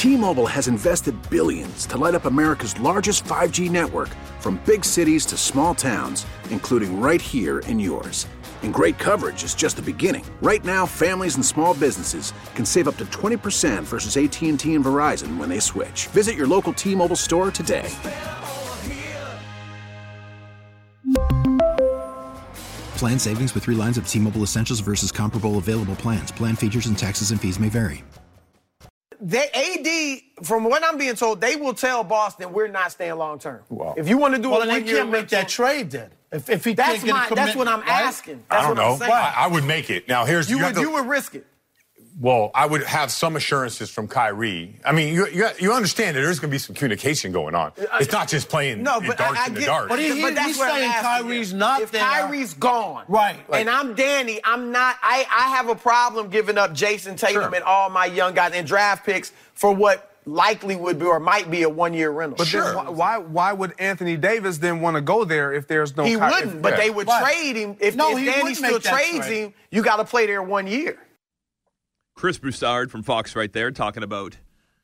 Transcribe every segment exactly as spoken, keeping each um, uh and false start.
T-Mobile has invested billions to light up America's largest five G network, from big cities to small towns, including right here in yours. And great coverage is just the beginning. Right now, families and small businesses can save up to twenty percent versus A T and T and Verizon when they switch. Visit your local T-Mobile store today. Plan savings with three lines of T-Mobile Essentials versus comparable available plans. Plan features and taxes and fees may vary. They, A D, from what I'm being told, they will tell Boston we're not staying long term. Wow. If you want to do well, it, then they can't make that trade then. If, if he that's can't get my, a commitment, that's what I'm right? asking. That's I don't what know. I'm saying. I, I would make it. Now here's you, you, would, to, you would risk it. Well, I would have some assurances from Kyrie. I mean, you you, you understand that there's going to be some communication going on. It's not just playing no, but darts I, I in get, the dark. But, he, but that's he's what saying I'm asking. Kyrie's not if there. Kyrie's gone, right? Like, and I'm Danny. I'm not. I, I have a problem giving up Jason Tatum Sure. and all my young guys and draft picks for what likely would be or might be a one-year rental. But sure. then why why would Anthony Davis then want to go there if there's no? He Ky- wouldn't, if, but yeah. they would Right. trade him if, No, if he Danny would still make that trades trade. him. You got to play there one year. Chris Broussard from Fox right there talking about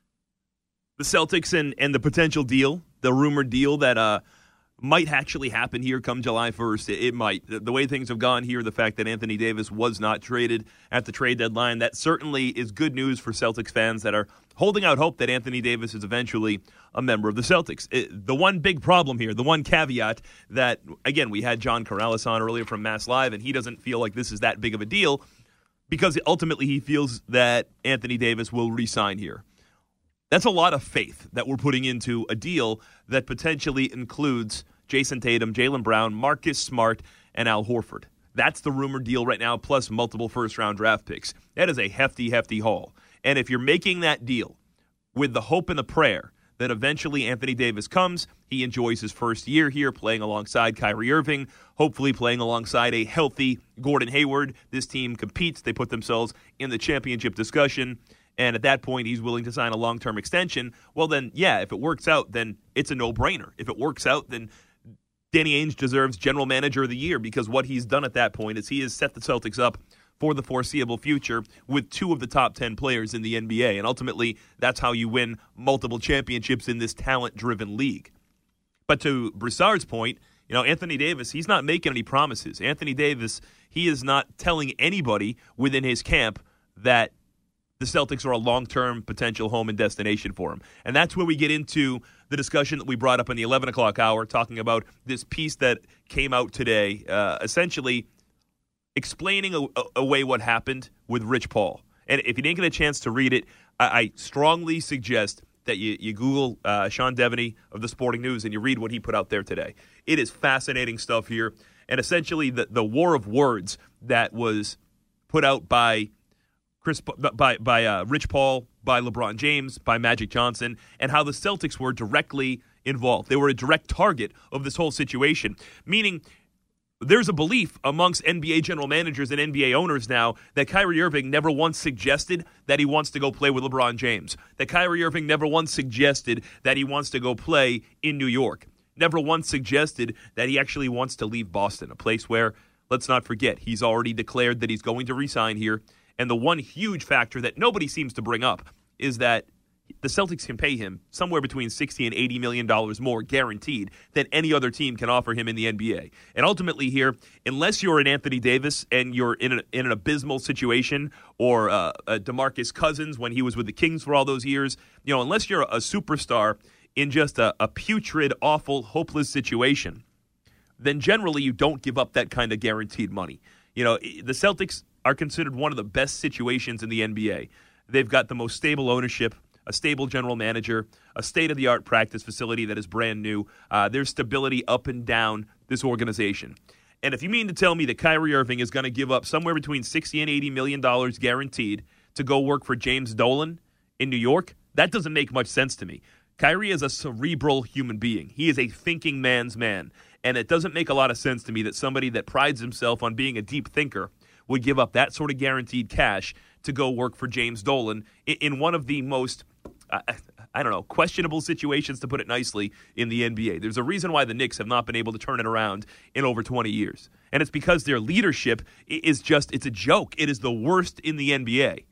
the Celtics and, and the potential deal, the rumored deal that uh, might actually happen here come July first. It, it might. The, the way things have gone here, the fact that Anthony Davis was not traded at the trade deadline, that certainly is good news for Celtics fans that are holding out hope that Anthony Davis is eventually a member of the Celtics. It, the one big problem here, the one caveat that, again, we had John Corrales on earlier from Mass Live, and he doesn't feel like this is that big of a deal, because ultimately he feels that Anthony Davis will re-sign here. That's a lot of faith that we're putting into a deal that potentially includes Jason Tatum, Jaylen Brown, Marcus Smart, and Al Horford. That's the rumored deal right now, plus multiple first-round draft picks. That is a hefty, hefty haul. And if you're making that deal with the hope and the prayer that eventually Anthony Davis comes, he enjoys his first year here playing alongside Kyrie Irving, hopefully playing alongside a healthy Gordon Hayward. This team competes. They put themselves in the championship discussion. And at that point, he's willing to sign a long-term extension. Well, then, yeah, if it works out, then it's a no-brainer. If it works out, then Danny Ainge deserves General Manager of the Year, because what he's done at that point is he has set the Celtics up for the foreseeable future with two of the top ten players in the N B A. And ultimately, that's how you win multiple championships in this talent-driven league. But to Broussard's point, you know, Anthony Davis, he's not making any promises. Anthony Davis, he is not telling anybody within his camp that the Celtics are a long-term potential home and destination for him. And that's where we get into the discussion that we brought up in the eleven o'clock hour, talking about this piece that came out today, uh, essentially explaining a, a, away what happened with Rich Paul. And if you didn't get a chance to read it, I, I strongly suggest that you, you Google uh, Sean Devaney of the Sporting News and you read what he put out there today. It is fascinating stuff here. And essentially the, the war of words that was put out by Chris, by by uh, Rich Paul, by LeBron James, by Magic Johnson, and how the Celtics were directly involved. They were a direct target of this whole situation, meaning there's a belief amongst N B A general managers and N B A owners now that Kyrie Irving never once suggested that he wants to go play with LeBron James, that Kyrie Irving never once suggested that he wants to go play in New York, never once suggested that he actually wants to leave Boston, a place where, let's not forget, he's already declared that he's going to re-sign here. And the one huge factor that nobody seems to bring up is that the Celtics can pay him somewhere between sixty and eighty million dollars more guaranteed than any other team can offer him in the N B A. And ultimately here, unless you're an Anthony Davis and you're in an, in an abysmal situation, or uh, a DeMarcus Cousins when he was with the Kings for all those years, you know, unless you're a superstar in just a, a putrid, awful, hopeless situation, then generally you don't give up that kind of guaranteed money. You know, the Celtics are considered one of the best situations in the N B A. They've got the most stable ownership, a stable general manager, a state-of-the-art practice facility that is brand new. Uh, there's stability up and down this organization. And if you mean to tell me that Kyrie Irving is going to give up somewhere between sixty and eighty million dollars guaranteed to go work for James Dolan in New York, that doesn't make much sense to me. Kyrie is a cerebral human being. He is a thinking man's man. And it doesn't make a lot of sense to me that somebody that prides himself on being a deep thinker would give up that sort of guaranteed cash to go work for James Dolan in one of the most, uh, I don't know, questionable situations, to put it nicely, in the N B A. There's a reason why the Knicks have not been able to turn it around in over twenty years. And it's because their leadership is just, it's a joke. It is the worst in the N B A.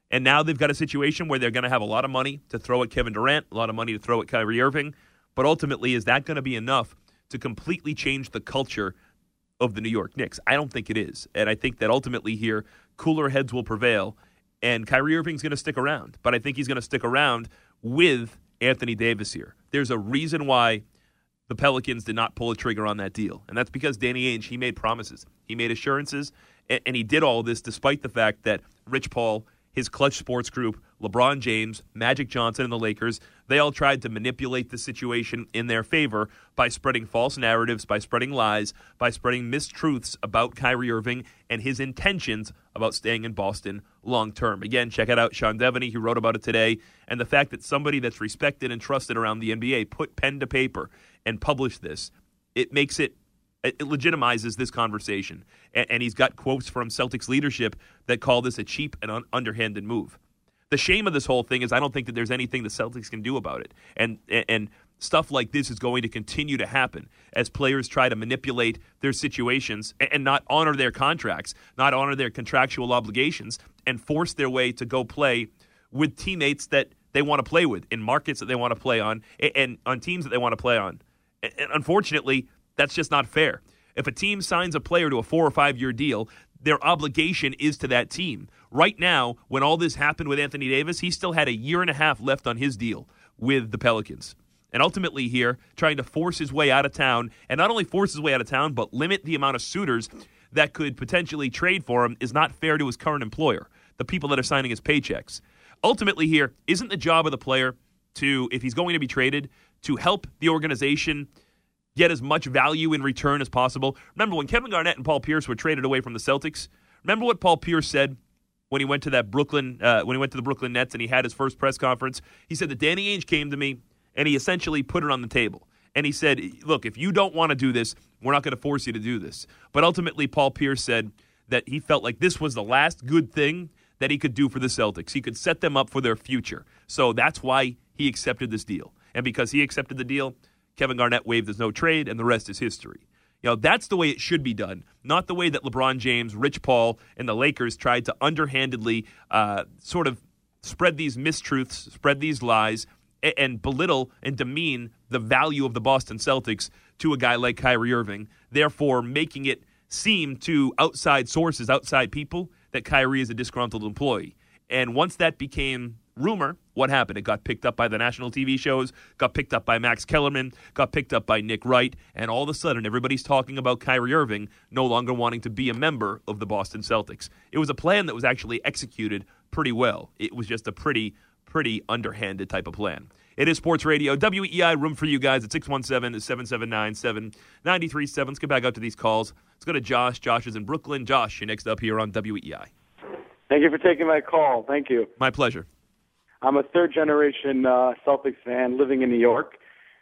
And now they've got a situation where they're going to have a lot of money to throw at Kevin Durant, a lot of money to throw at Kyrie Irving. But ultimately, is that going to be enough to completely change the culture of the New York Knicks? I don't think it is. And I think that ultimately here, cooler heads will prevail. And Kyrie Irving's going to stick around. But I think he's going to stick around with Anthony Davis here. There's a reason why the Pelicans did not pull a trigger on that deal. And that's because Danny Ainge, he made promises. He made assurances. And, and he did all this despite the fact that Rich Paul, his Clutch Sports Group, LeBron James, Magic Johnson, and the Lakers, they all tried to manipulate the situation in their favor by spreading false narratives, by spreading lies, by spreading mistruths about Kyrie Irving and his intentions about staying in Boston long term. Again, check it out, Sean Devaney, who wrote about it today, and the fact that somebody that's respected and trusted around the N B A put pen to paper and published this, it makes it It legitimizes this conversation. And, and he's got quotes from Celtics leadership that call this a cheap and un- underhanded move. The shame of this whole thing is I don't think that there's anything the Celtics can do about it. And, and, and stuff like this is going to continue to happen as players try to manipulate their situations and, and not honor their contracts, not honor their contractual obligations, and force their way to go play with teammates that they want to play with, in markets that they want to play on, and, and on teams that they want to play on. And, and unfortunately, that's just not fair. If a team signs a player to a four- or five-year deal, their obligation is to that team. Right now, when all this happened with Anthony Davis, he still had a year and a half left on his deal with the Pelicans. And ultimately here, trying to force his way out of town, and not only force his way out of town, but limit the amount of suitors that could potentially trade for him is not fair to his current employer, the people that are signing his paychecks. Ultimately here, isn't the job of the player to, if he's going to be traded, to help the organization get as much value in return as possible? Remember when Kevin Garnett and Paul Pierce were traded away from the Celtics? Remember what Paul Pierce said when he went to that Brooklyn, uh, when he went to the Brooklyn Nets and he had his first press conference? He said that Danny Ainge came to me and he essentially put it on the table. And he said, look, if you don't want to do this, we're not going to force you to do this. But ultimately, Paul Pierce said that he felt like this was the last good thing that he could do for the Celtics. He could set them up for their future. So that's why he accepted this deal. And because he accepted the deal, Kevin Garnett waived his no trade, and the rest is history. You know, that's the way it should be done, not the way that LeBron James, Rich Paul, and the Lakers tried to underhandedly uh, sort of spread these mistruths, spread these lies, and, and belittle and demean the value of the Boston Celtics to a guy like Kyrie Irving, therefore making it seem to outside sources, outside people, that Kyrie is a disgruntled employee. And once that became rumor, what happened? It got picked up by the national T V shows, got picked up by Max Kellerman, got picked up by Nick Wright, and all of a sudden everybody's talking about Kyrie Irving no longer wanting to be a member of the Boston Celtics. It was a plan that was actually executed pretty well. It was just a pretty, pretty underhanded type of plan. It is Sports Radio, W E I, room for you guys at six one seven, seven seven nine, seven nine three seven. Let's get back out to these calls. Let's go to Josh. Josh is in Brooklyn. Josh, you're next up here on W E I. Thank you for taking my call. Thank you. My pleasure. I'm a third-generation uh, Celtics fan living in New York,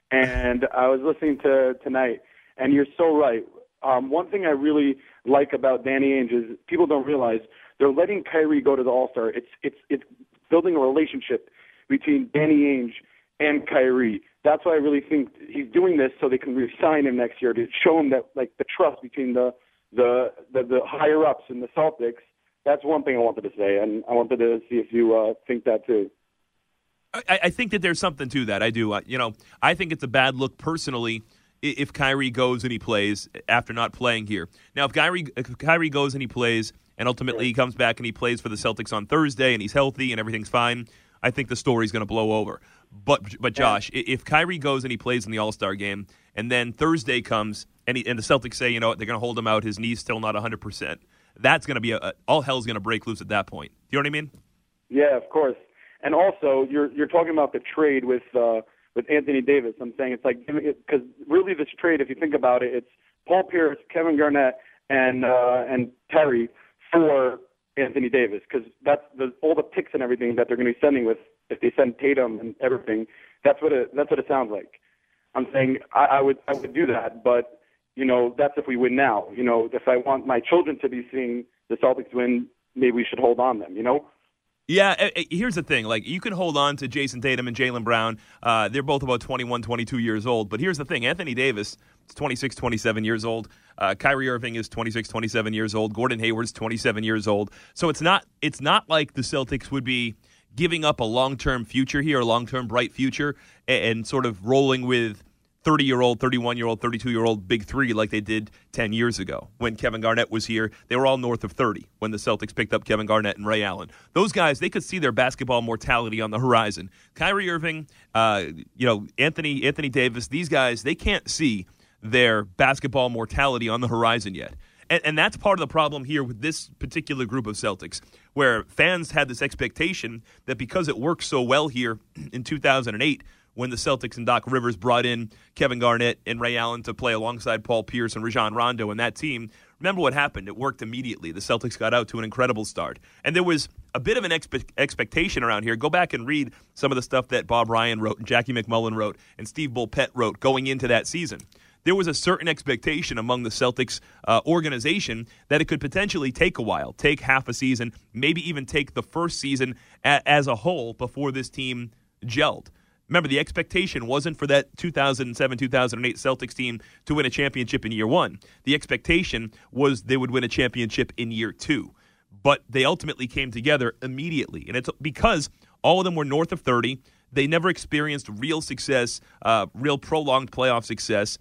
and I was listening to tonight, and you're so right. Um, one thing I really like about Danny Ainge is people don't realize they're letting Kyrie go to the All-Star. It's it's it's building a relationship between Danny Ainge and Kyrie. That's why I really think he's doing this so they can re-sign him next year, to show him that, like, the trust between the the the, the higher-ups in the Celtics. That's one thing I wanted to say, and I wanted to see if you uh, think that too. I, I think that there's something to that. I do. Uh, you know, I think it's a bad look personally if Kyrie goes and he plays after not playing here. Now, if Kyrie, if Kyrie goes and he plays and ultimately he comes back and he plays for the Celtics on Thursday and he's healthy and everything's fine, I think the story's going to blow over. But, but Josh, yeah. if Kyrie goes and he plays in the All-Star game and then Thursday comes and, he, and the Celtics say, you know what, they're going to hold him out, his knee's still not one hundred percent, that's going to be a, a, all hell's going to break loose at that point. Do you know what I mean? Yeah, of course. And also, you're you're talking about the trade with uh, with Anthony Davis. I'm saying it's like, because really this trade, if you think about it, it's Paul Pierce, Kevin Garnett, and uh, and Terry for Anthony Davis, because that's the, all the picks and everything that they're going to be sending with, if they send Tatum and everything. That's what it that's what it sounds like. I'm saying I, I would I would do that, but you know that's if we win now. You know, if I want my children to be seeing the Celtics win, maybe we should hold on them. You know. Yeah, uh, uh, here's the thing. Like, you can hold on to Jason Tatum and Jaylen Brown. Uh, they're both about twenty-one, twenty-two years old. But here's the thing. Anthony Davis is twenty-six, twenty-seven years old. Uh, Kyrie Irving is twenty-six, twenty-seven years old. Gordon Hayward's twenty-seven years old. So it's not it's not like the Celtics would be giving up a long-term future here, a long-term bright future, and, and sort of rolling with thirty-year-old, thirty-one-year-old, thirty-two-year-old big three like they did ten years ago. When Kevin Garnett was here, they were all north of thirty when the Celtics picked up Kevin Garnett and Ray Allen. Those guys, they could see their basketball mortality on the horizon. Kyrie Irving, uh, you know, Anthony Anthony Davis, these guys, they can't see their basketball mortality on the horizon yet. And, and that's part of the problem here with this particular group of Celtics, where fans had this expectation that because it worked so well here in two thousand eight, when the Celtics and Doc Rivers brought in Kevin Garnett and Ray Allen to play alongside Paul Pierce and Rajon Rondo and that team, remember what happened? It worked immediately. The Celtics got out to an incredible start. And there was a bit of an expe- expectation around here. Go back and read some of the stuff that Bob Ryan wrote and Jackie McMullen wrote and Steve Bulpett wrote going into that season. There was a certain expectation among the Celtics uh, organization that it could potentially take a while, take half a season, maybe even take the first season a- as a whole before this team gelled. Remember, the expectation wasn't for that two thousand seven two thousand eight Celtics team to win a championship in year one. The expectation was they would win a championship in year two. But they ultimately came together immediately. And it's because all of them were north of thirty. They never experienced real success, uh, real prolonged playoff success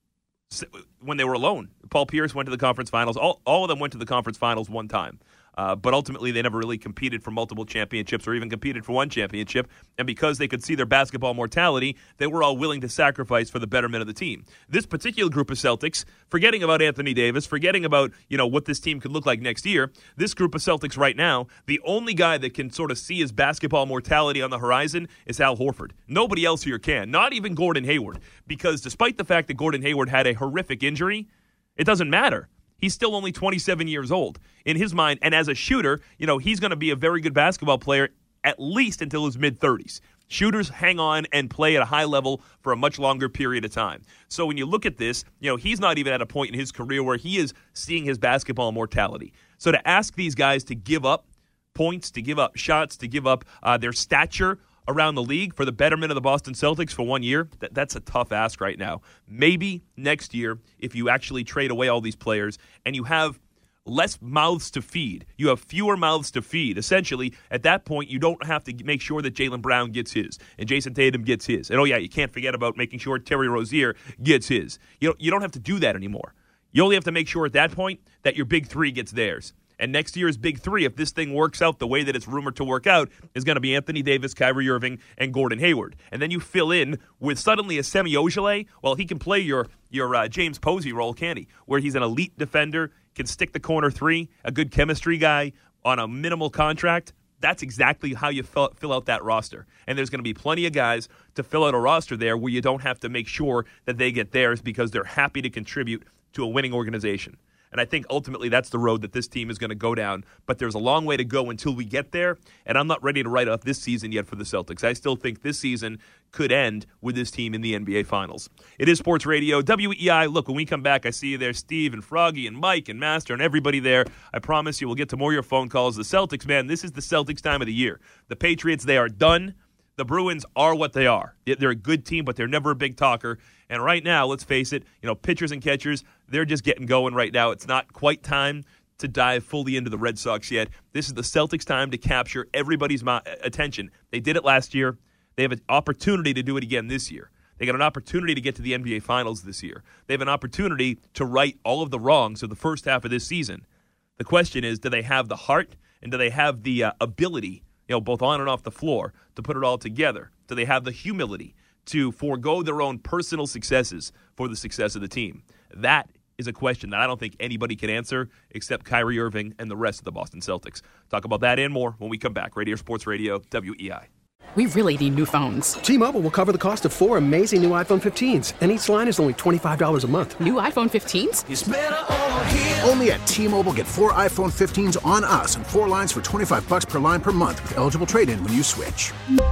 when they were alone. Paul Pierce went to the conference finals. All, all of them went to the conference finals one time. Uh, but ultimately, they never really competed for multiple championships or even competed for one championship. And because they could see their basketball mortality, they were all willing to sacrifice for the betterment of the team. This particular group of Celtics, forgetting about Anthony Davis, forgetting about, you know, what this team could look like next year, this group of Celtics right now, the only guy that can sort of see his basketball mortality on the horizon is Al Horford. Nobody else here can, not even Gordon Hayward, because despite the fact that Gordon Hayward had a horrific injury, it doesn't matter. He's still only twenty-seven years old in his mind. And as a shooter, you know, he's going to be a very good basketball player at least until his mid-thirties. Shooters hang on and play at a high level for a much longer period of time. So when you look at this, you know, he's not even at a point in his career where he is seeing his basketball mortality. So to ask these guys to give up points, to give up shots, to give up uh, their stature around the league for the betterment of the Boston Celtics for one year, that, that's a tough ask right now. Maybe next year, if you actually trade away all these players and you have less mouths to feed, you have fewer mouths to feed. Essentially, at that point, you don't have to make sure that Jaylen Brown gets his and Jason Tatum gets his. And, oh, yeah, you can't forget about making sure Terry Rozier gets his. You don't, you don't have to do that anymore. You only have to make sure at that point that your big three gets theirs. And next year's big three, if this thing works out the way that it's rumored to work out, is going to be Anthony Davis, Kyrie Irving, and Gordon Hayward. And then you fill in with suddenly a Semi Ojeleye. Well, he can play your your uh, James Posey role, can he? Where he's an elite defender, can stick the corner three, a good chemistry guy on a minimal contract. That's exactly how you fill, fill out that roster. And there's going to be plenty of guys to fill out a roster there where you don't have to make sure that they get theirs because they're happy to contribute to a winning organization. And I think ultimately that's the road that this team is going to go down. But there's a long way to go until we get there. And I'm not ready to write off this season yet for the Celtics. I still think this season could end with this team in the N B A Finals. It is Sports Radio, W E I. Look, when we come back, I see you there, Steve and Froggy and Mike and Master and everybody there. I promise you we'll get to more of your phone calls. The Celtics, man, this is the Celtics time of the year. The Patriots, they are done. The Bruins are what they are. They're a good team, but they're never a big talker. And right now, let's face it, you know, pitchers and catchers, they're just getting going right now. It's not quite time to dive fully into the Red Sox yet. This is the Celtics' time to capture everybody's mo- attention. They did it last year. They have an opportunity to do it again this year. They got an opportunity to get to the N B A Finals this year. They have an opportunity to right all of the wrongs of the first half of this season. The question is, do they have the heart and do they have the uh, ability, you know, both on and off the floor, to put it all together? Do they have the humility to forego their own personal successes for the success of the team? That is a question that I don't think anybody can answer except Kyrie Irving and the rest of the Boston Celtics. Talk about that and more when we come back. Radio Sports Radio, W E I. We really need new phones. T-Mobile will cover the cost of four amazing new iPhone fifteens, and each line is only twenty-five dollars a month. New iPhone fifteens? It's better over here. Only at T-Mobile, get four iPhone fifteens on us and four lines for twenty-five dollars per line per month with eligible trade-in when you switch.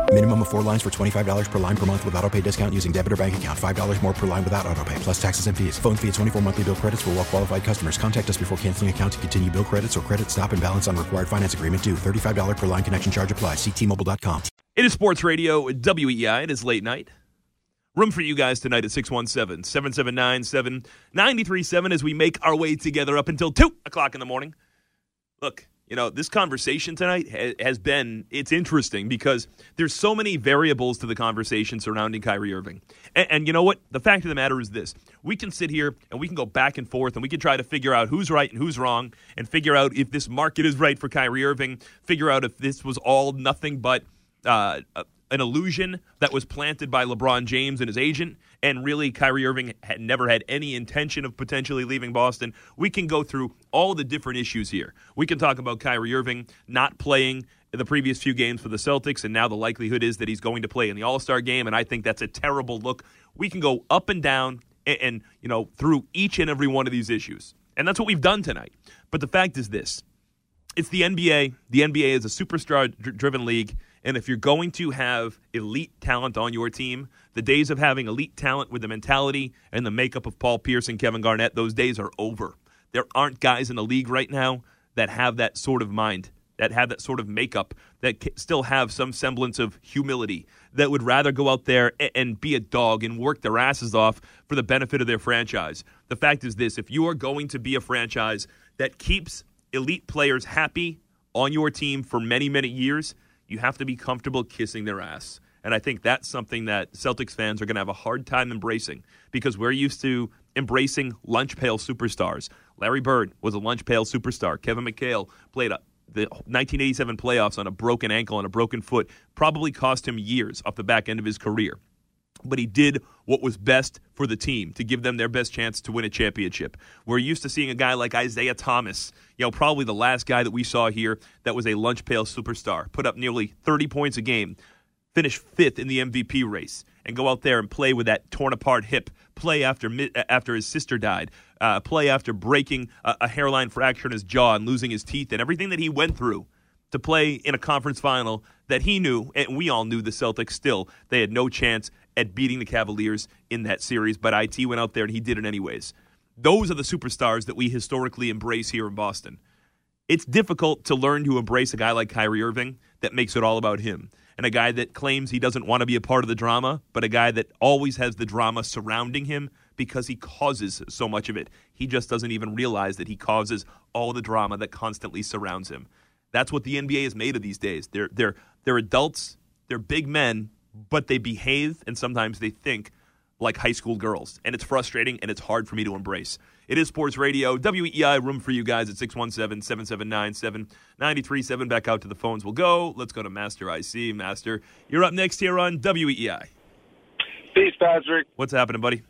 Minimum of four lines for twenty-five dollars per line per month with autopay discount using debit or bank account. five dollars more per line without autopay, plus taxes and fees. Phone fee at twenty-four monthly bill credits for well qualified customers. Contact us before canceling account to continue bill credits or credit stop and balance on required finance agreement due. thirty-five dollars per line connection charge applies. See T Mobile dot com. It is Sports Radio W E I. It is late night. Room for you guys tonight at six one seven, seven seven nine, seven nine three seven as we make our way together up until two o'clock in the morning. Look, you know, this conversation tonight has been, it's interesting because there's so many variables to the conversation surrounding Kyrie Irving. And, and you know what? The fact of the matter is this. We can sit here and we can go back and forth and we can try to figure out who's right and who's wrong and figure out if this market is right for Kyrie Irving, figure out if this was all nothing but uh, an illusion that was planted by LeBron James and his agent, and really Kyrie Irving had never had any intention of potentially leaving Boston. We can go through all the different issues here. We can talk about Kyrie Irving not playing the previous few games for the Celtics, and now the likelihood is that he's going to play in the All-Star game, and I think that's a terrible look. We can go up and down and, and you know, through each and every one of these issues, and that's what we've done tonight. But the fact is this. It's the N B A. The N B A is a superstar-driven league, and if you're going to have elite talent on your team, the days of having elite talent with the mentality and the makeup of Paul Pierce and Kevin Garnett, those days are over. There aren't guys in the league right now that have that sort of mind, that have that sort of makeup, that still have some semblance of humility, that would rather go out there and be a dog and work their asses off for the benefit of their franchise. The fact is this, if you are going to be a franchise that keeps elite players happy on your team for many, many years, you have to be comfortable kissing their ass. And I think that's something that Celtics fans are going to have a hard time embracing because we're used to embracing lunch pail superstars. Larry Bird was a lunch pail superstar. Kevin McHale played a, the nineteen eighty-seven playoffs on a broken ankle and a broken foot. Probably cost him years off the back end of his career. But he did what was best for the team to give them their best chance to win a championship. We're used to seeing a guy like Isaiah Thomas, you know, probably the last guy that we saw here that was a lunch pail superstar, put up nearly thirty points a game, finish fifth in the M V P race, and go out there and play with that torn-apart hip, play after after his sister died, uh, play after breaking a, a hairline fracture in his jaw and losing his teeth and everything that he went through to play in a conference final that he knew, and we all knew the Celtics still, they had no chance at beating the Cavaliers in that series, but I T went out there and he did it anyways. Those are the superstars that we historically embrace here in Boston. It's difficult to learn to embrace a guy like Kyrie Irving that makes it all about him, and a guy that claims he doesn't want to be a part of the drama, but a guy that always has the drama surrounding him because he causes so much of it. He just doesn't even realize that he causes all the drama that constantly surrounds him. That's what the N B A is made of these days. They're they're they're adults, they're big men, but they behave and sometimes they think like high school girls. And it's frustrating and it's hard for me to embrace. It is Sports Radio, W E I, room for you guys at six one seven, seven seven nine, seven nine three seven. Back out to the phones we'll go. Let's go to Master I C. Master, you're up next here on W E I. Peace, Patrick. What's happening, buddy?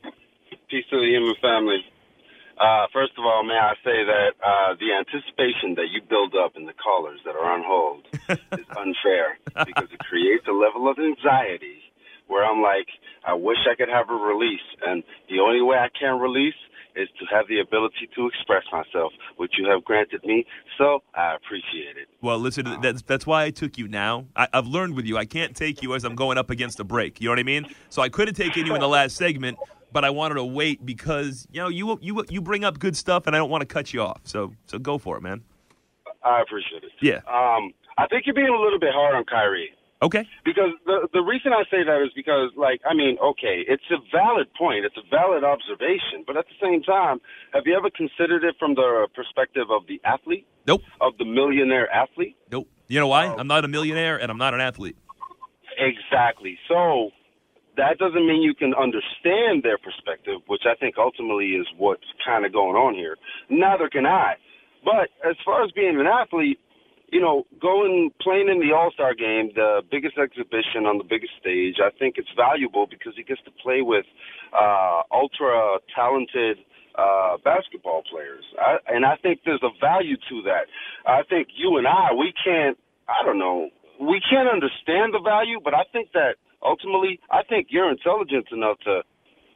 Peace to the human family. Uh, first of all, may I say that uh, the anticipation that you build up in the callers that are on hold is unfair because it creates a level of anxiety where I'm like, I wish I could have a release, and the only way I can release is to have the ability to express myself, which you have granted me, so I appreciate it. Well, listen, that's that's why I took you now. I, I've learned with you, I can't take you as I'm going up against a break. You know what I mean? So I could have taken you in the last segment, but I wanted to wait because, you know, you you you bring up good stuff, and I don't want to cut you off. So so go for it, man. I appreciate it. Yeah. Um, I think you're being a little bit hard on Kyrie. Okay. Because the the reason I say that is because, like, I mean, okay, it's a valid point. It's a valid observation. But at the same time, have you ever considered it from the perspective of the athlete? Nope. Of the millionaire athlete? Nope. You know why? I'm not a millionaire, and I'm not an athlete. Exactly. So that doesn't mean you can understand their perspective, which I think ultimately is what's kind of going on here. Neither can I. But as far as being an athlete, you know, going, playing in the All-Star game, the biggest exhibition on the biggest stage, I think it's valuable because he gets to play with uh, ultra-talented uh, basketball players. I, and I think there's a value to that. I think you and I, we can't, I don't know, we can't understand the value, but I think that ultimately, I think you're intelligent enough to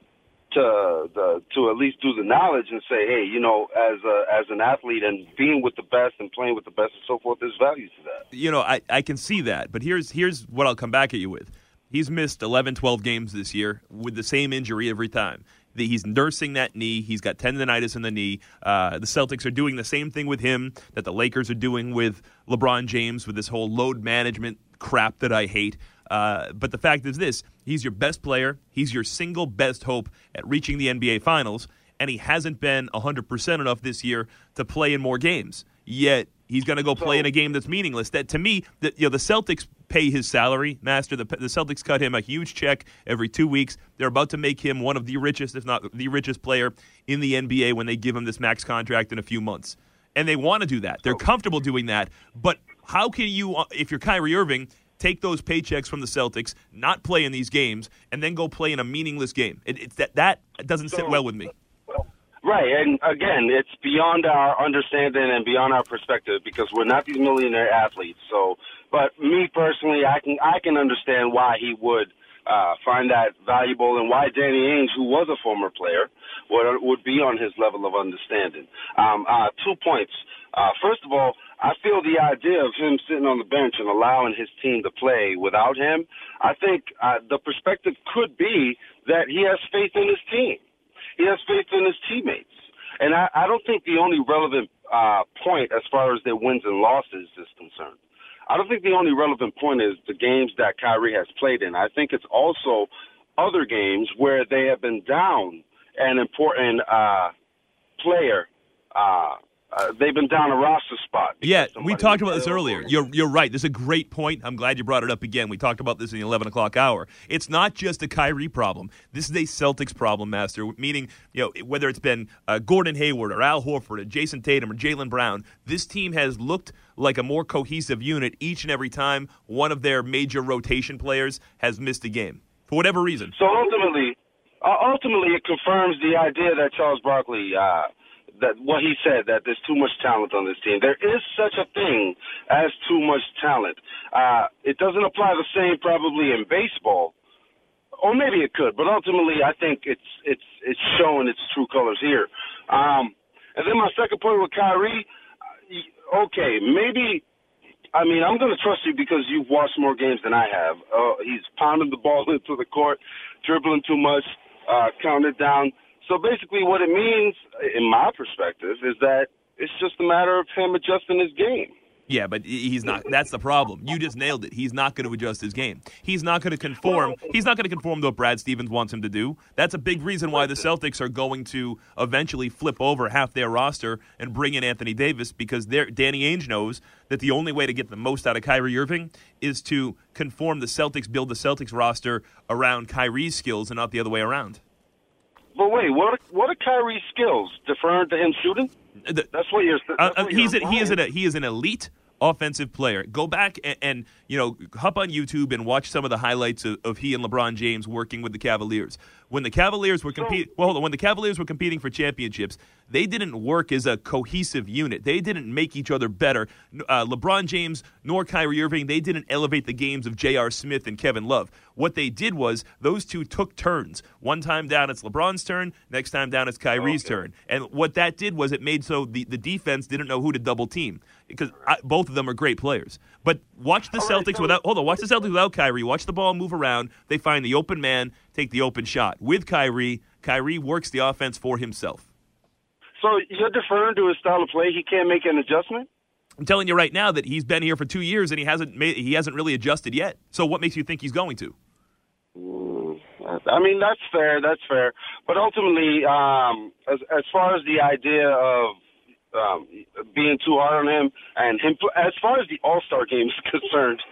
to the, to at least do the knowledge and say, hey, you know, as a, as an athlete and being with the best and playing with the best and so forth, there's value to that. You know, I, I can see that, but here's here's what I'll come back at you with. He's missed eleven, twelve games this year with the same injury every time. The, he's nursing that knee. He's got tendonitis in the knee. Uh, the Celtics are doing the same thing with him that the Lakers are doing with LeBron James with this whole load management crap that I hate. Uh, but the fact is this, he's your best player. He's your single best hope at reaching the N B A Finals, and he hasn't been one hundred percent enough this year to play in more games. Yet he's going to go play in a game that's meaningless. That, to me, the, you know, the Celtics pay his salary, Master. The, the Celtics cut him a huge check every two weeks. They're about to make him one of the richest, if not the richest player in the N B A when they give him this max contract in a few months. And they want to do that. They're comfortable doing that. But how can you, if you're Kyrie Irving, take those paychecks from the Celtics, not play in these games, and then go play in a meaningless game? It, it's that that doesn't sit well with me. Right, and again, it's beyond our understanding and beyond our perspective because we're not these millionaire athletes. So, but me personally, I can I can understand why he would uh, find that valuable and why Danny Ainge, who was a former player, would would be on his level of understanding. Um, uh, two points. Uh, first of all, I feel the idea of him sitting on the bench and allowing his team to play without him, I think uh, the perspective could be that he has faith in his team. He has faith in his teammates. And I, I don't think the only relevant uh, point as far as their wins and losses is concerned. I don't think the only relevant point is the games that Kyrie has played in. I think it's also other games where they have been down an important uh, player. Uh, uh, they've been down a roster spot. Yeah, we talked about this earlier. You're you're right. This is a great point. I'm glad you brought it up again. We talked about this in the eleven o'clock hour. It's not just a Kyrie problem. This is a Celtics problem, Master, meaning, you know, whether it's been uh, Gordon Hayward or Al Horford or Jason Tatum or Jaylen Brown, this team has looked like a more cohesive unit each and every time one of their major rotation players has missed a game for whatever reason. So ultimately, uh, ultimately it confirms the idea that Charles Barkley uh, that what he said, that there's too much talent on this team. There is such a thing as too much talent. Uh, it doesn't apply the same probably in baseball, or maybe it could, but ultimately I think it's it's it's showing its true colors here. Um, and then my second point with Kyrie, okay, maybe, I mean, I'm going to trust you because you've watched more games than I have. Uh, he's pounding the ball into the court, dribbling too much, uh, counting it down. So basically what it means, in my perspective, is that it's just a matter of him adjusting his game. Yeah, but he's not. That's the problem. You just nailed it. He's not going to adjust his game. He's not going to conform. He's not going to conform to what Brad Stevens wants him to do. That's a big reason why the Celtics are going to eventually flip over half their roster and bring in Anthony Davis, because Danny Ainge knows that the only way to get the most out of Kyrie Irving is to conform the Celtics, build the Celtics roster around Kyrie's skills and not the other way around. But wait, what are, what are Kyrie's skills? Deferring to him shooting? The, that's what you're. That's uh, what he's you're a, he is an he is an elite offensive player. Go back and, and you know hop on YouTube and watch some of the highlights of, of he and LeBron James working with the Cavaliers. When the Cavaliers were competing, well, hold on. When the Cavaliers were competing for championships, they didn't work as a cohesive unit. They didn't make each other better. Uh, LeBron James nor Kyrie Irving, they didn't elevate the games of J R. Smith and Kevin Love. What they did was those two took turns. One time down, it's LeBron's turn. Next time down, it's Kyrie's okay. turn. And what that did was it made so the, the defense didn't know who to double team, because I, both of them are great players. But watch the All Celtics right, so without hold on. Watch the Celtics without Kyrie. Watch the ball move around. They find the open man, take the open shot. With Kyrie, Kyrie works the offense for himself. So you're deferring to his style of play. He can't make an adjustment? I'm telling you right now that he's been here for two years and he hasn't made, he hasn't really adjusted yet. So what makes you think he's going to? Mm, I mean, that's fair. That's fair. But ultimately, um, as as far as the idea of um, being too hard on him and him, as far as the All-Star game is concerned,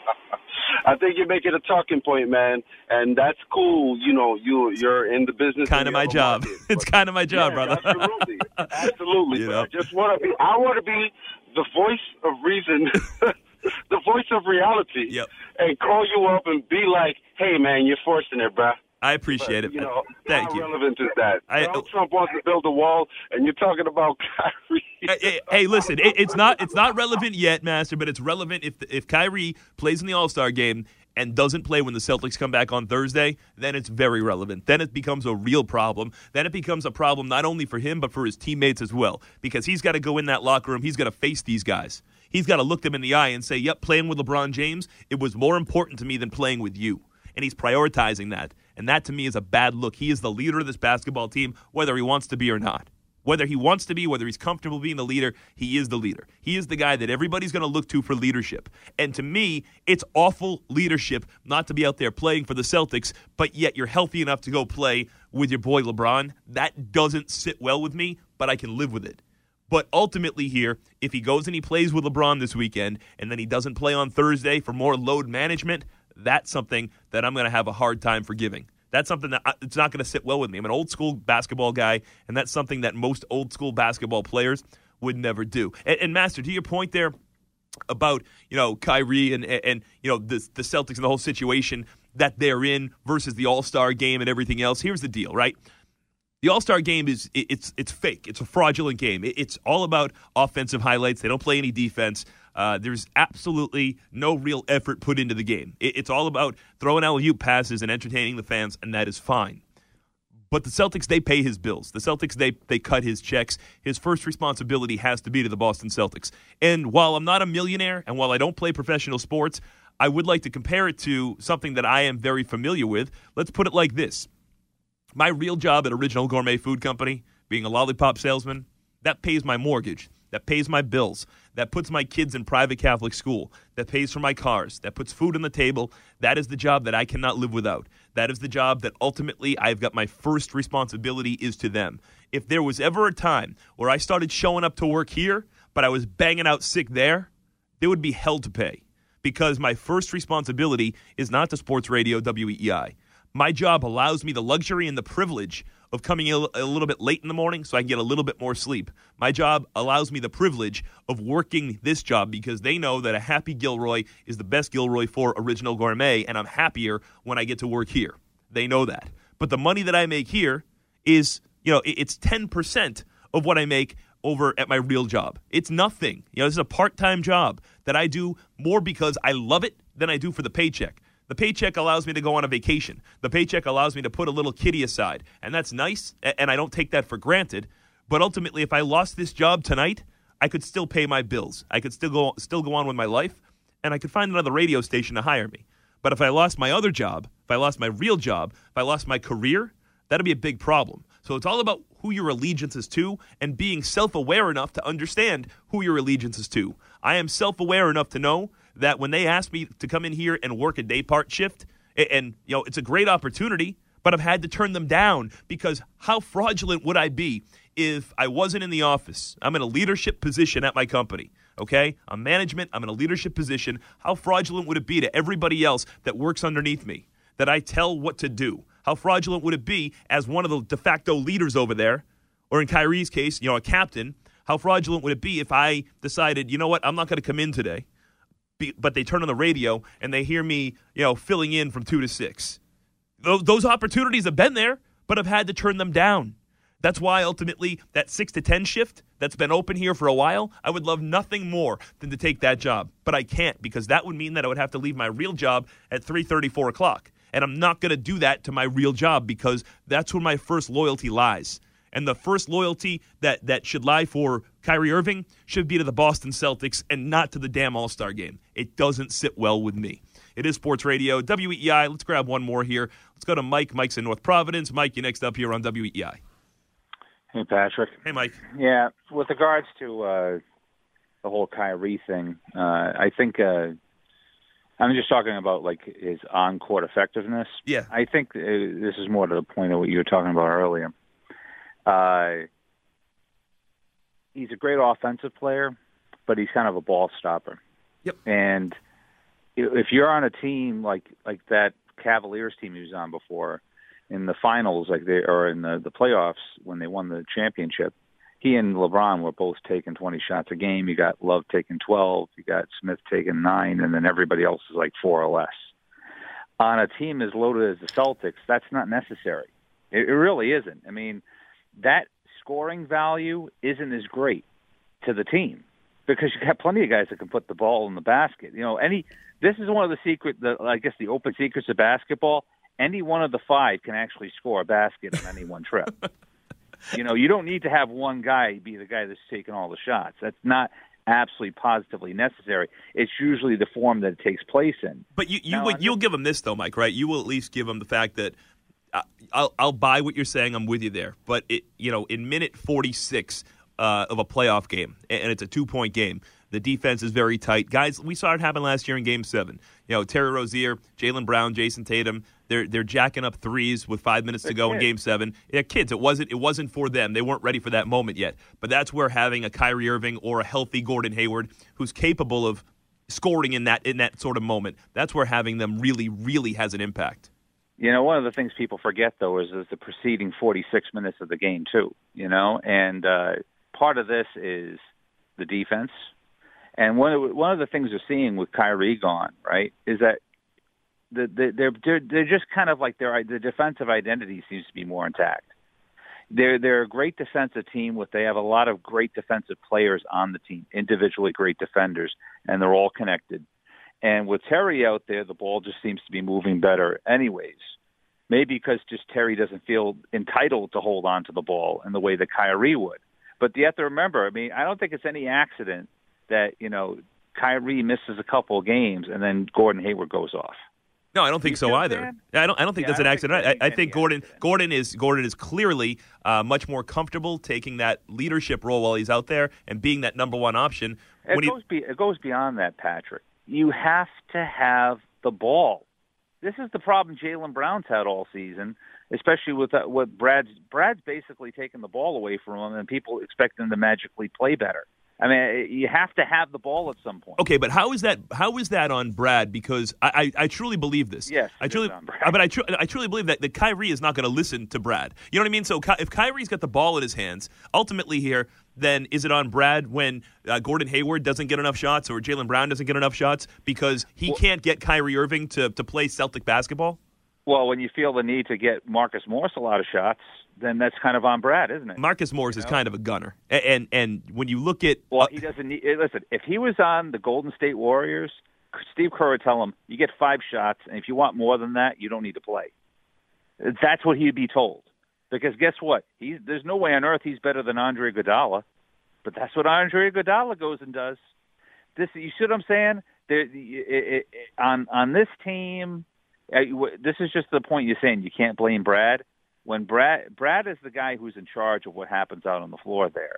I think you're making a talking point, man, and that's cool. You know, you you're in the business. Kind of my job. Market, it's kind of my job, yeah, brother. Absolutely, absolutely. You know? I just want to be. I want to be the voice of reason, the voice of reality, yep. and call you up and be like, "Hey, man, you're forcing it, bruh." I appreciate but, it. You know, Thank how you. relevant is that? I, Donald Trump wants to build a wall, and you're talking about Kyrie. hey, hey, listen, it, it's not it's not relevant yet, Master, but it's relevant if if Kyrie plays in the All-Star game and doesn't play when the Celtics come back on Thursday, then it's very relevant. Then it becomes a real problem. Then it becomes a problem not only for him, but for his teammates as well, because he's got to go in that locker room. He's got to face these guys. He's got to look them in the eye and say, yep, playing with LeBron James, it was more important to me than playing with you. And he's prioritizing that. And that, to me, is a bad look. He is the leader of this basketball team, whether he wants to be or not. Whether he wants to be, whether he's comfortable being the leader, he is the leader. He is the guy that everybody's going to look to for leadership. And to me, it's awful leadership not to be out there playing for the Celtics, but yet you're healthy enough to go play with your boy LeBron. That doesn't sit well with me, but I can live with it. But ultimately here, if he goes and he plays with LeBron this weekend, and then he doesn't play on Thursday for more load management, that's something that I'm going to have a hard time forgiving. That's something that I, it's not going to sit well with me. I'm an old-school basketball guy, and that's something that most old-school basketball players would never do. And, and Master, to your point there about, you know, Kyrie and, and, and you know, the, the Celtics and the whole situation that they're in versus the All-Star game and everything else, here's the deal, right? The All-Star game is it, it's it's fake. It's a fraudulent game. It, it's all about offensive highlights. They don't play any defense. Uh, there's absolutely no real effort put into the game. It, it's all about throwing alley-oop passes and entertaining the fans, and that is fine. But the Celtics, they pay his bills. The Celtics, they they cut his checks. His first responsibility has to be to the Boston Celtics. And while I'm not a millionaire, and while I don't play professional sports, I would like to compare it to something that I am very familiar with. Let's put it like this. My real job at Original Gourmet Food Company, being a lollipop salesman, that pays my mortgage. That pays my bills. That puts my kids in private Catholic school. That pays for my cars. That puts food on the table. That is the job that I cannot live without. That is the job that ultimately I've got my first responsibility is to them. If there was ever a time where I started showing up to work here, but I was banging out sick there, there would be hell to pay. Because my first responsibility is not to Sports Radio W E E I. My job allows me the luxury and the privilege of coming in a little bit late in the morning so I can get a little bit more sleep. My job allows me the privilege of working this job because they know that a happy Gilroy is the best Gilroy for Original Gourmet, and I'm happier when I get to work here. They know that. But the money that I make here is, you know, it's ten percent of what I make over at my real job. It's nothing. You know, this is a part-time job that I do more because I love it than I do for the paycheck. The paycheck allows me to go on a vacation. The paycheck allows me to put a little kitty aside. And that's nice, and I don't take that for granted. But ultimately, if I lost this job tonight, I could still pay my bills. I could still go still go on with my life, and I could find another radio station to hire me. But if I lost my other job, if I lost my real job, if I lost my career, that'd be a big problem. So it's all about who your allegiance is to and being self-aware enough to understand who your allegiance is to. I am self-aware enough to know that when they ask me to come in here and work a day part shift, and, and you know, it's a great opportunity, but I've had to turn them down because how fraudulent would I be if I wasn't in the office? I'm in a leadership position at my company, okay? I'm management, I'm in a leadership position. How fraudulent would it be to everybody else that works underneath me, that I tell what to do? How fraudulent would it be as one of the de facto leaders over there, or in Kyrie's case, you know, a captain? How fraudulent would it be if I decided, you know what, I'm not going to come in today, but they turn on the radio and they hear me, you know, filling in from two to six. Those, those opportunities have been there, but I've had to turn them down. That's why ultimately that six to ten shift that's been open here for a while, I would love nothing more than to take that job. But I can't because that would mean that I would have to leave my real job at three thirty, four o'clock. And I'm not going to do that to my real job because that's where my first loyalty lies. And the first loyalty that, that should lie for Kyrie Irving should be to the Boston Celtics and not to the damn All-Star game. It doesn't sit well with me. It is Sports Radio, W E E I. Let's grab one more here. Let's go to Mike. Mike's in North Providence. Mike, you next up here on W E E I. Hey, Patrick. Hey, Mike. Yeah, with regards to uh, the whole Kyrie thing, uh, I think uh, I'm just talking about like his on-court effectiveness. Yeah. I think uh, this is more to the point of what you were talking about earlier. Uh, he's a great offensive player, but he's kind of a ball stopper. Yep. And if you're on a team like like that Cavaliers team he was on before, in the finals, like they or in the, the playoffs when they won the championship, he and LeBron were both taking twenty shots a game. You got Love taking twelve, you got Smith taking nine, and then everybody else is like four or less. On a team as loaded as the Celtics, that's not necessary. It, it really isn't. I mean, that scoring value isn't as great to the team because you got plenty of guys that can put the ball in the basket. You know, any this is one of the secret, the, I guess, the open secrets of basketball. Any one of the five can actually score a basket on any one trip. You know, you don't need to have one guy be the guy that's taking all the shots. That's not absolutely positively necessary. It's usually the form that it takes place in. But you, you now, would, you'll give him this, though, Mike, right? You will at least give him the fact that uh, I'll, I'll buy what you're saying. I'm with you there. But, it, you know, in minute forty-six uh, of a playoff game, and it's a two-point game, the defense is very tight. Guys, we saw it happen last year in Game seven. You know, Terry Rozier, Jaylen Brown, Jason Tatum, they're they're jacking up threes with five minutes they're to go kids. in Game seven. Yeah, kids, it wasn't it wasn't for them. They weren't ready for that moment yet. But that's where having a Kyrie Irving or a healthy Gordon Hayward who's capable of scoring in that in that sort of moment, that's where having them really, really has an impact. You know, one of the things people forget, though, is, is the preceding forty-six minutes of the game, too. You know, and uh, part of this is the defense. And one of, one of the things we're seeing with Kyrie gone, right, is that the, the, they're, they're they're just kind of like their the defensive identity seems to be more intact. They're they're a great defensive team. With they have a lot of great defensive players on the team, individually great defenders, and they're all connected. And with Terry out there, the ball just seems to be moving better, anyways. Maybe because just Terry doesn't feel entitled to hold on to the ball in the way that Kyrie would. But you have to remember, I mean, I don't think it's any accident that, you know, Kyrie misses a couple of games and then Gordon Hayward goes off. No, I don't think so either. I don't. I don't think yeah, that's an accident. Think I, I think Gordon. Accident. Gordon is. Gordon is clearly uh, much more comfortable taking that leadership role while he's out there and being that number one option. It when goes. He, Be, it goes beyond that, Patrick. You have to have the ball. This is the problem Jaylen Brown's had all season, especially with uh, what Brad's. Brad's basically taken the ball away from him, and people expect him to magically play better. I mean, you have to have the ball at some point. Okay, but how is that? How is that on Brad? Because I, I, I truly believe this. Yes, I truly, on Brad. but I, tr- I truly believe that, that Kyrie is not going to listen to Brad. You know what I mean? So if Kyrie's got the ball in his hands, ultimately here, then is it on Brad when uh, Gordon Hayward doesn't get enough shots or Jaylen Brown doesn't get enough shots because he well, can't get Kyrie Irving to, to play Celtic basketball? Well, when you feel the need to get Marcus Morris a lot of shots, then that's kind of on Brad, isn't it? Marcus Morris you know? is kind of a gunner. And, and and when you look at... Well, he doesn't need... Listen, if he was on the Golden State Warriors, Steve Kerr would tell him, you get five shots, and if you want more than that, you don't need to play. That's what he'd be told. Because guess what? He's, there's no way on earth he's better than Andre Iguodala. But that's what Andre Iguodala goes and does. This, you see what I'm saying? There, it, it, it, on on this team... This is just the point you're saying. You can't blame Brad. When Brad Brad is the guy who's in charge of what happens out on the floor there.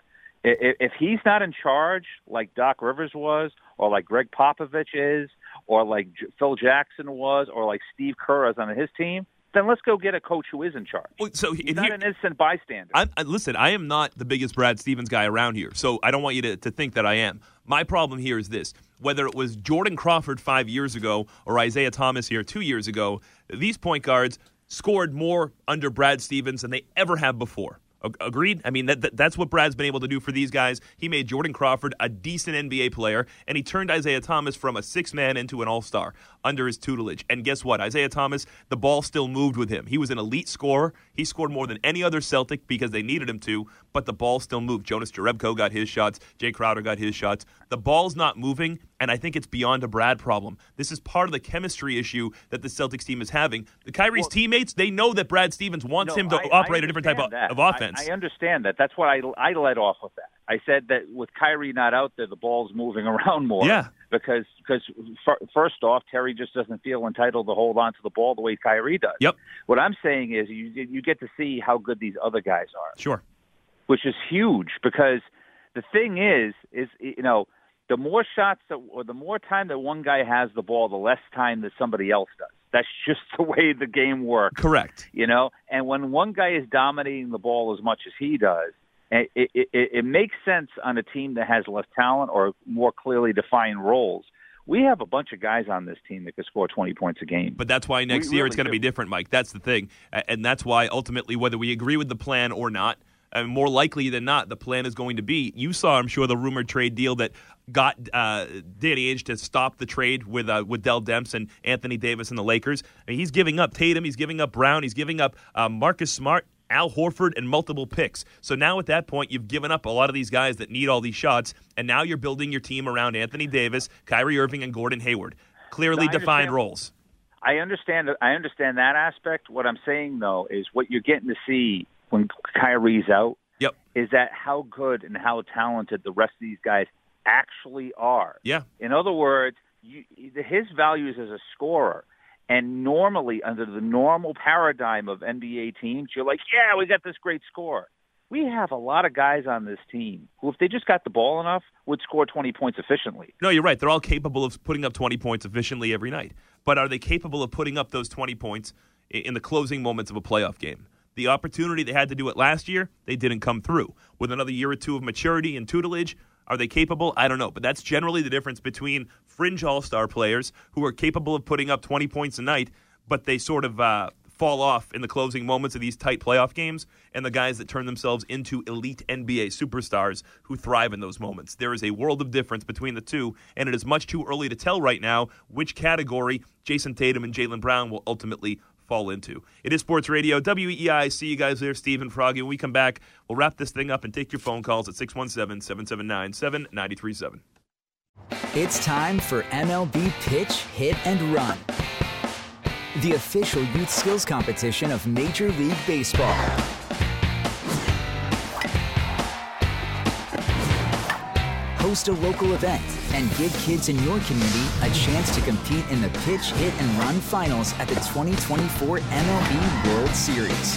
If he's not in charge like Doc Rivers was, or like Greg Popovich is, or like Phil Jackson was, or like Steve Kerr is on his team, then let's go get a coach who is in charge. Well, so he's not here, an innocent bystander. I'm, I, listen, I am not the biggest Brad Stevens guy around here, so I don't want you to, to think that I am. My problem here is this. Whether it was Jordan Crawford five years ago or Isaiah Thomas here two years ago, these point guards scored more under Brad Stevens than they ever have before. Agreed? I mean, that, that that's what Brad's been able to do for these guys. He made Jordan Crawford a decent N B A player, and he turned Isaiah Thomas from a six-man into an all-star under his tutelage. And guess what? Isaiah Thomas, the ball still moved with him. He was an elite scorer. He scored more than any other Celtic because they needed him to, but the ball still moved. Jonas Jerebko got his shots. Jay Crowder got his shots. The ball's not moving, and I think it's beyond a Brad problem. This is part of the chemistry issue that the Celtics team is having. The Kyrie's well, teammates, they know that Brad Stevens wants no, him to I, operate I a different type of, of offense. I, I understand that. That's what I, I led off with that. I said that with Kyrie not out there, the ball's moving around more. Yeah. Because, because first off, Terry just doesn't feel entitled to hold on to the ball the way Kyrie does. Yep. What I'm saying is you you get to see how good these other guys are. Sure. Which is huge because the thing is, is you know, the more shots that, or the more time that one guy has the ball, the less time that somebody else does. That's just the way the game works. Correct. You know, and when one guy is dominating the ball as much as he does, it, it, it, it makes sense on a team that has less talent or more clearly defined roles. We have a bunch of guys on this team that could score twenty points a game. But that's why next we year really it's going to be different, Mike. That's the thing. And that's why ultimately, whether we agree with the plan or not, and more likely than not, the plan is going to be, you saw, I'm sure, the rumored trade deal that got uh, Danny Ainge to stop the trade with uh, with Dell Demps and Anthony Davis and the Lakers. I mean, he's giving up Tatum, he's giving up Brown, he's giving up uh, Marcus Smart, Al Horford, and multiple picks. So now at that point, you've given up a lot of these guys that need all these shots, and now you're building your team around Anthony Davis, Kyrie Irving, and Gordon Hayward. clearly No, I defined understand. roles. I understand. I understand that aspect. What I'm saying though is what you're getting to see when Kyrie's out. Yep. Is that how good and how talented the rest of these guys actually are? Yeah. In other words, you, his values as a scorer. And normally, under the normal paradigm of N B A teams, you're like, yeah, we got this great scorer. We have a lot of guys on this team who, if they just got the ball enough, would score twenty points efficiently. No, you're right. They're all capable of putting up twenty points efficiently every night. But are they capable of putting up those twenty points in the closing moments of a playoff game? The opportunity they had to do it last year, they didn't come through. With another year or two of maturity and tutelage, are they capable? I don't know. But that's generally the difference between fringe all-star players who are capable of putting up twenty points a night, but they sort of uh, fall off in the closing moments of these tight playoff games, and the guys that turn themselves into elite N B A superstars who thrive in those moments. There is a world of difference between the two, and it is much too early to tell right now which category Jason Tatum and Jaylen Brown will ultimately fall into. It is Sports Radio, W E I. See you guys there, Steve and Froggy. When we come back, we'll wrap this thing up and take your phone calls at six one seven, seven seven nine, seven nine three seven. It's time for M L B Pitch, Hit, and Run, the official youth skills competition of Major League Baseball. Host a local event and give kids in your community a chance to compete in the Pitch, Hit, and Run finals at the twenty twenty-four M L B World Series.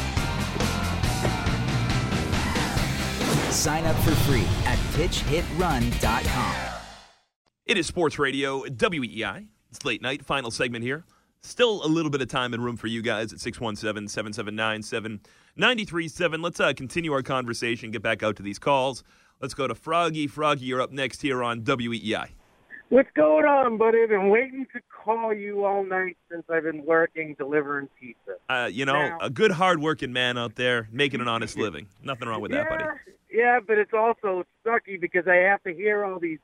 Sign up for free at pitch hit run dot com. It is Sports Radio, W E I. It's late night, final segment here. Still a little bit of time and room for you guys at six one seven, seven seven nine, seven nine three seven. Let's uh, continue our conversation, get back out to these calls. Let's go to Froggy. Froggy, you're up next here on W E I. What's going on, buddy? I've been waiting to call you all night since I've been working delivering pizza. Uh, you know, now, a good, hard-working man out there making an honest living. Nothing wrong with yeah, that, buddy. Yeah, but it's also sucky because I have to hear all these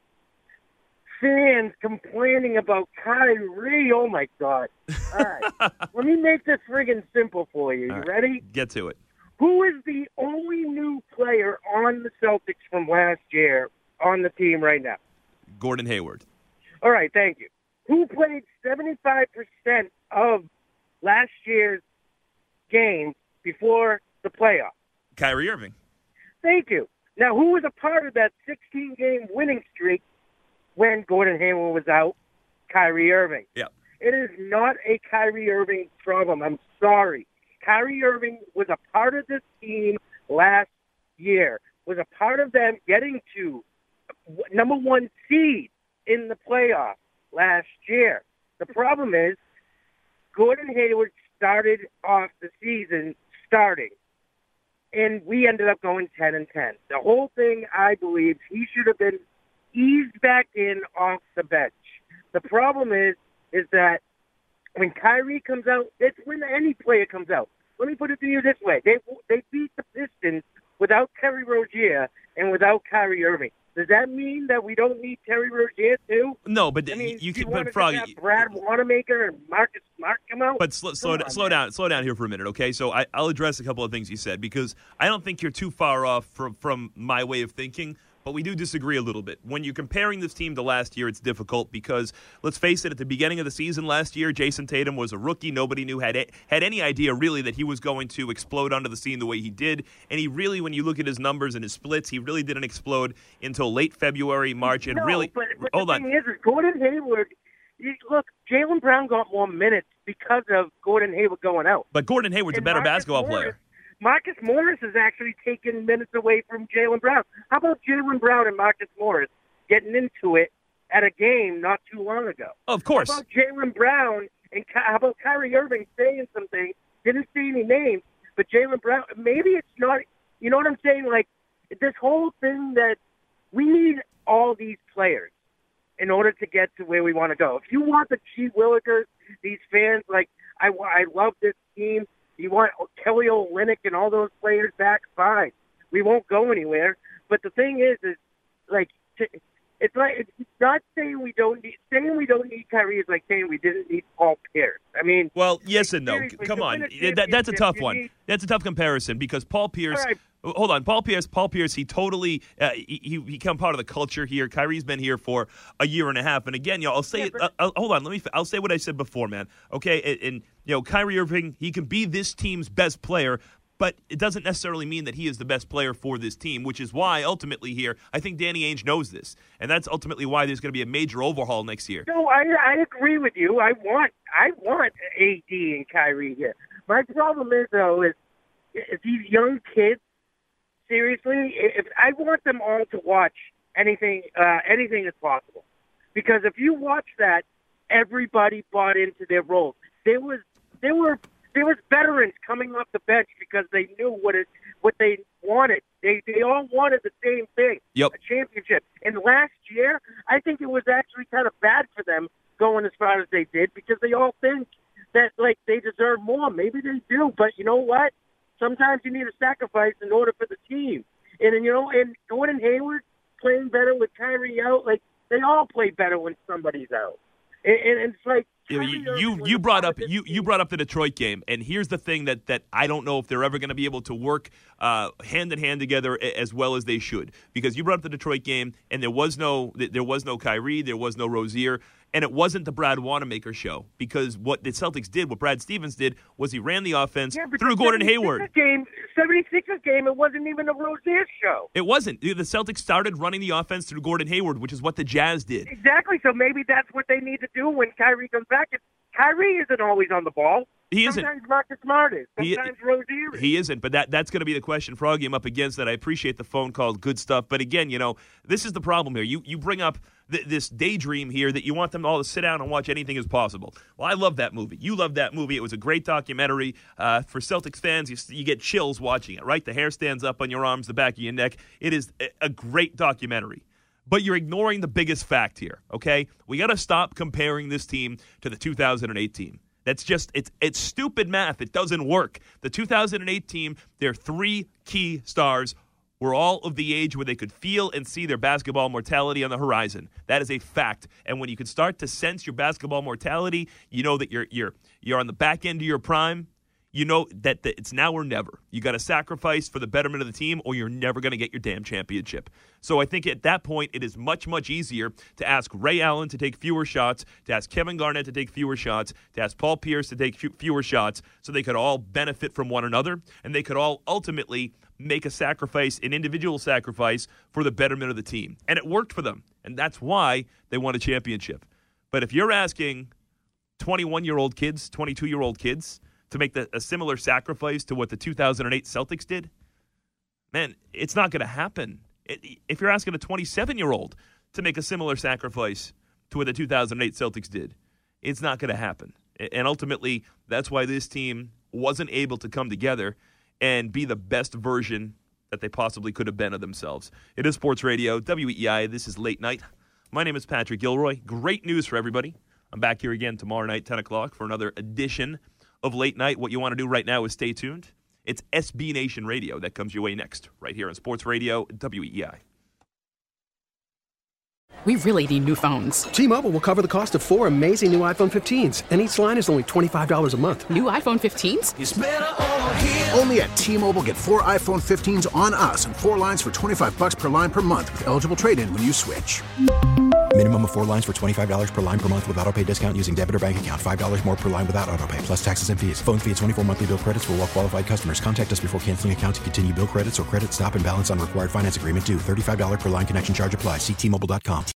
fans complaining about Kyrie. Oh, my God. All right. Let me make this friggin' simple for you. You right. ready? Get to it. Who is the only new player on the Celtics from last year on the team right now? Gordon Hayward. All right, thank you. Who played seventy-five percent of last year's games before the playoffs? Kyrie Irving. Thank you. Now, who was a part of that sixteen-game winning streak when Gordon Hayward was out? Kyrie Irving. Yeah. It is not a Kyrie Irving problem. I'm sorry. Kyrie Irving was a part of this team last year, was a part of them getting to number one seed in the playoffs last year. The problem is Gordon Hayward started off the season starting, and we ended up going ten and ten. The whole thing, I believe, he should have been eased back in off the bench. The problem is, is that when Kyrie comes out, it's when any player comes out. Let me put it to you this way. They they beat the Pistons without Terry Rozier and without Kyrie Irving. Does that mean that we don't need Terry Rozier too? No, but I mean, you can. But Frog, have Brad Wanamaker and Marcus Smart come out. But sl- slow, on, slow down, slow down here for a minute, okay? So I, I'll address a couple of things you said because I don't think you're too far off from from my way of thinking. But we do disagree a little bit. When you're comparing this team to last year, it's difficult because, let's face it, at the beginning of the season last year, Jason Tatum was a rookie. Nobody knew had had any idea, really, that he was going to explode onto the scene the way he did. And he really, when you look at his numbers and his splits, he really didn't explode until late February, March. And no, really, but, but hold the on. thing is, is Gordon Hayward, you, look, Jaylen Brown got more minutes because of Gordon Hayward going out. But Gordon Hayward's and a better Marcus basketball Morris, player. Marcus Morris has actually taken minutes away from Jaylen Brown. How about Jaylen Brown and Marcus Morris getting into it at a game not too long ago? Of course. How about Jaylen Brown and Ky- how about Kyrie Irving saying something? Didn't say any names, but Jaylen Brown, maybe it's not, you know what I'm saying? Like, this whole thing that we need all these players in order to get to where we want to go. If you want the G. Willikers, these fans, like, I, I love this team. You want Kelly Olynyk and all those players back? Fine. We won't go anywhere. But the thing is, is like it's like it's not saying we don't need saying we don't need Kyrie is like saying we didn't need Paul Pierce. I mean, well, yes and no. Come on, that, that's a tough one. Need, that's a tough comparison because Paul Pierce. Right. hold on, Paul Pierce. Paul Pierce. He totally uh, he he become part of the culture here. Kyrie's been here for a year and a half, and again, you know, I'll say Yeah, it. but- Uh, I'll, hold on, let me. I'll say what I said before, man. Okay, and, and you know, Kyrie Irving, he can be this team's best player. But it doesn't necessarily mean that he is the best player for this team, which is why ultimately here, I think Danny Ainge knows this. And that's ultimately why there's going to be a major overhaul next year. No, I I agree with you. I want I want A D and Kyrie here. My problem is though is, is these young kids. Seriously, if I want them all to watch anything uh, anything is possible, because if you watch that, everybody bought into their roles. There was there were. There was veterans coming off the bench because they knew what it what they wanted. They they all wanted the same thing, yep. a championship. And last year, I think it was actually kind of bad for them going as far as they did because they all think that like they deserve more. Maybe they do, but you know what? Sometimes you need a sacrifice in order for the team. And, and you know, and Gordon Hayward playing better with Kyrie out, like they all play better when somebody's out. And, and it's like. You, you you brought up you, you brought up the Detroit game, and here's the thing that, that I don't know if they're ever going to be able to work uh, hand in hand together as well as they should, because you brought up the Detroit game, and there was no there was no Kyrie, there was no Rozier, and it wasn't the Brad Wanamaker show, because what the Celtics did, what Brad Stevens did, was he ran the offense yeah, through Gordon Hayward. Game, seventy-sixers game, it wasn't even a Rozier show. It wasn't. The Celtics started running the offense through Gordon Hayward, which is what the Jazz did. Exactly. So maybe that's what they need to do when Kyrie comes back. Kyrie isn't always on the ball. He isn't. Sometimes Marcus Smart is. Sometimes he, Rozier is. He isn't, but that, that's going to be the question Froggy I'm up against. That I appreciate the phone call, good stuff. But again, you know, this is the problem here. You you bring up th- this daydream here that you want them all to sit down and watch Anything Is Possible. Well, I love that movie. You love that movie. It was a great documentary. Uh, for Celtics fans, you, you get chills watching it, right? The hair stands up on your arms, the back of your neck. It is a, a great documentary. But you're ignoring the biggest fact here, okay? We got to stop comparing this team to the two thousand eight team. That's just, it's it's stupid math. It doesn't work. The two thousand eight team, their three key stars were all of the age where they could feel and see their basketball mortality on the horizon. That is a fact. And when you can start to sense your basketball mortality, you know that you're you're you're on the back end of your prime. You know that, that it's now or never. You got to sacrifice for the betterment of the team, or you're never going to get your damn championship. So I think at that point, it is much, much easier to ask Ray Allen to take fewer shots, to ask Kevin Garnett to take fewer shots, to ask Paul Pierce to take fewer shots, so they could all benefit from one another, and they could all ultimately make a sacrifice, an individual sacrifice, for the betterment of the team. And it worked for them, and that's why they won a championship. But if you're asking twenty-one-year-old kids, twenty-two-year-old kids to make the, a similar sacrifice to what the two thousand eight Celtics did, man, it's not going to happen. It, if you're asking a twenty-seven-year-old to make a similar sacrifice to what the two thousand eight Celtics did, it's not going to happen. And ultimately, that's why this team wasn't able to come together and be the best version that they possibly could have been of themselves. It is Sports Radio, W E I. This is Late Night. My name is Patrick Gilroy. Great news for everybody. I'm back here again tomorrow night, ten o'clock, for another edition of Late Night. What you want to do right now is stay tuned. It's S B Nation Radio that comes your way next, right here on Sports Radio, W E I. We really need new phones. T-Mobile will cover the cost of four amazing new iPhone fifteens, and each line is only twenty-five dollars a month. New iPhone fifteens? It's better over here. Only at T-Mobile, get four iPhone fifteens on us and four lines for twenty-five bucks per line per month with eligible trade-in when you switch. Minimum of four lines for twenty-five dollars per line per month with autopay discount using debit or bank account. five dollars more per line without autopay, plus taxes and fees. Phone fee at twenty-four monthly bill credits for well-qualified customers. Contact us before canceling account to continue bill credits or credit stop and balance on required finance agreement due. thirty-five dollars per line connection charge applies. See T Mobile dot com.